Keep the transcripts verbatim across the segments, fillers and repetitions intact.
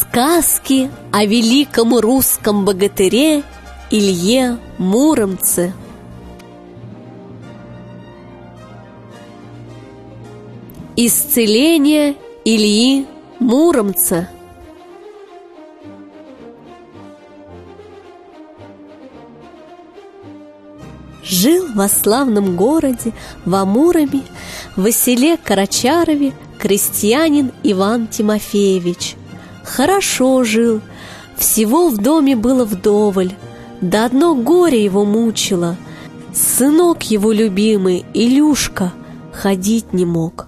Сказки о великом русском богатыре Илье Муромце. Исцеление Ильи Муромца. Жил во славном городе, во Муроме, в селе Карачарове, крестьянин Иван Тимофеевич. Хорошо жил, всего в доме было вдоволь, да одно горе его мучило. Сынок его любимый, Илюшка, ходить не мог.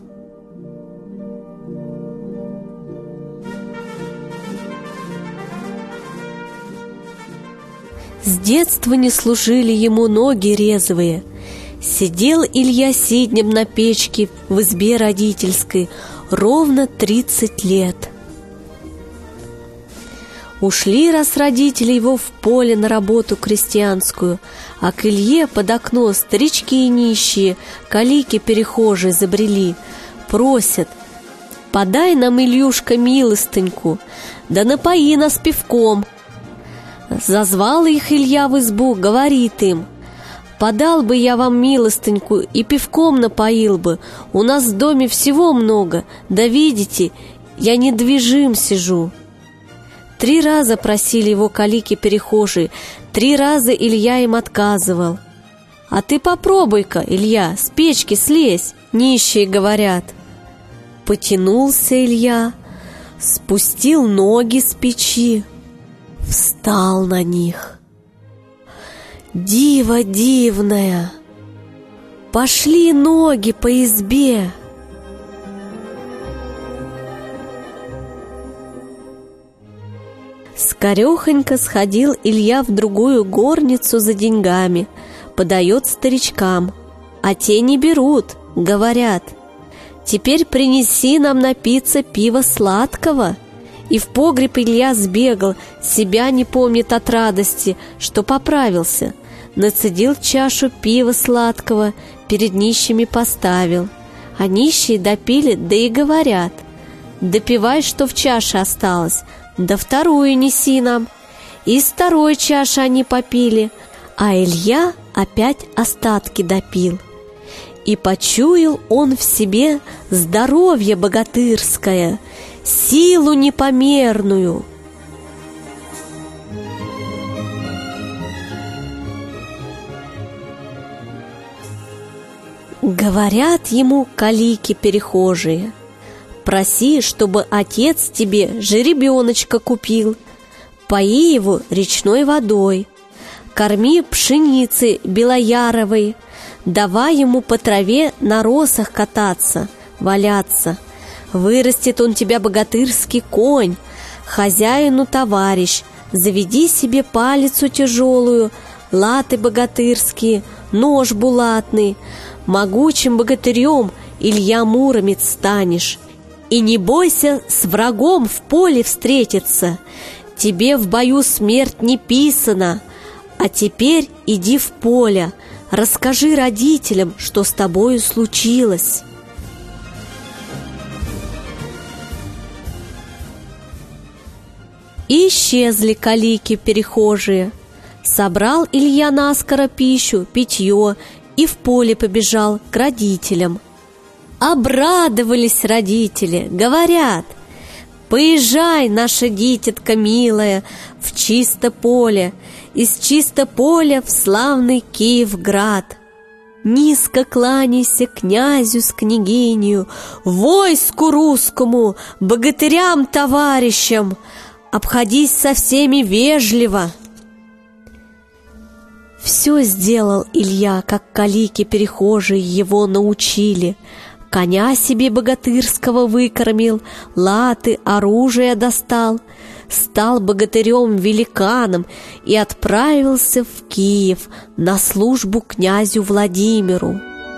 С детства не служили ему ноги резвые. Сидел Илья сиднем на печке в избе родительской ровно тридцать лет. Ушли раз родители его в поле на работу крестьянскую, а к Илье под окно старички нищие, калики-перехожие забрели, просят: «Подай нам, Илюшка, милостыньку, да напои нас пивком». Зазвал их Илья в избу, говорит им: «Подал бы я вам милостыньку и пивком напоил бы, у нас в доме всего много, да видите, я недвижим сижу». Три раза просили его калики-перехожие, три раза Илья им отказывал. «А ты попробуй-ка, Илья, с печки слезь», нищие говорят. Потянулся Илья, спустил ноги с печи, встал на них. Диво дивное! Пошли ноги по избе. Скорехонько сходил Илья в другую горницу за деньгами, подает старичкам, а те не берут, говорят: «Теперь принеси нам напиться пива сладкого». И в погреб Илья сбегал, себя не помнит от радости, что поправился. Нацедил чашу пива сладкого, перед нищими поставил. А нищие допили, да и говорят: «Допивай, что в чаше осталось, да вторую неси нам». Из второй чаши они попили, а Илья опять остатки допил. И почуял он в себе здоровье богатырское, силу непомерную. Говорят ему калики-перехожие: «Проси, чтобы отец тебе жеребеночка купил, пои его речной водой, корми пшеницей белояровой, давай ему по траве на росах кататься, валяться. Вырастет он тебя богатырский конь, хозяину товарищ, заведи себе палицу тяжелую, латы богатырские, нож булатный, могучим богатырем Илья Муромец станешь. И не бойся с врагом в поле встретиться, тебе в бою смерть не писана. А теперь иди в поле, расскажи родителям, что с тобою случилось». И исчезли калики-перехожие. Собрал Илья наскоро пищу, питье и в поле побежал к родителям. Обрадовались родители, говорят: «Поезжай, наша дитятка милая, в чисто поле, из чисто поля в славный Киевград. Низко кланяйся князю с княгинью, войску русскому, богатырям-товарищам, обходись со всеми вежливо». Все сделал Илья, как калики-перехожие его научили. Коня себе богатырского выкормил, латы, оружие достал, стал богатырем-великаном и отправился в Киев на службу князю Владимиру.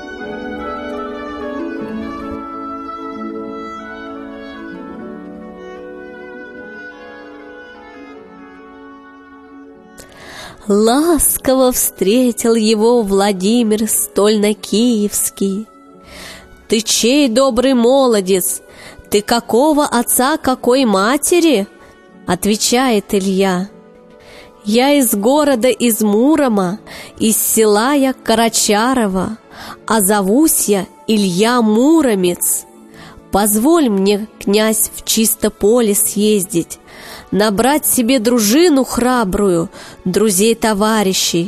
Ласково встретил его Владимир стольно-киевский. «Ты чей добрый молодец? Ты какого отца, какой матери?» Отвечает Илья: «Я из города, из Мурома, из села я Карачарова, а зовусь я Илья Муромец. Позволь мне, князь, в чисто поле съездить, набрать себе дружину храбрую, друзей-товарищей».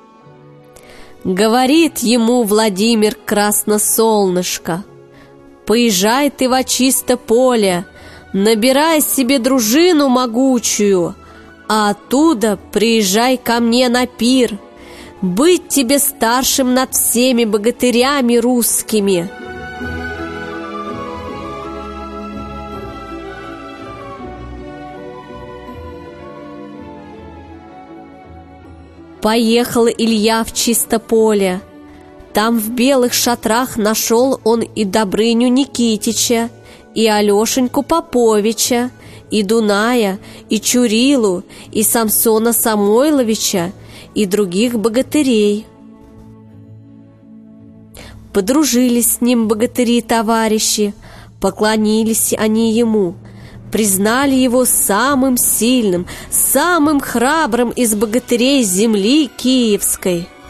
Говорит ему Владимир Красносолнышко: «Поезжай ты во чисто поле, набирай себе дружину могучую, а оттуда приезжай ко мне на пир, быть тебе старшим над всеми богатырями русскими». Поехал Илья в чисто поле. Там в белых шатрах нашел он и Добрыню Никитича, и Алешеньку Поповича, и Дуная, и Чурилу, и Самсона Самойловича, и других богатырей. Подружились с ним богатыри-товарищи, поклонились они ему, признали его самым сильным, самым храбрым из богатырей земли киевской.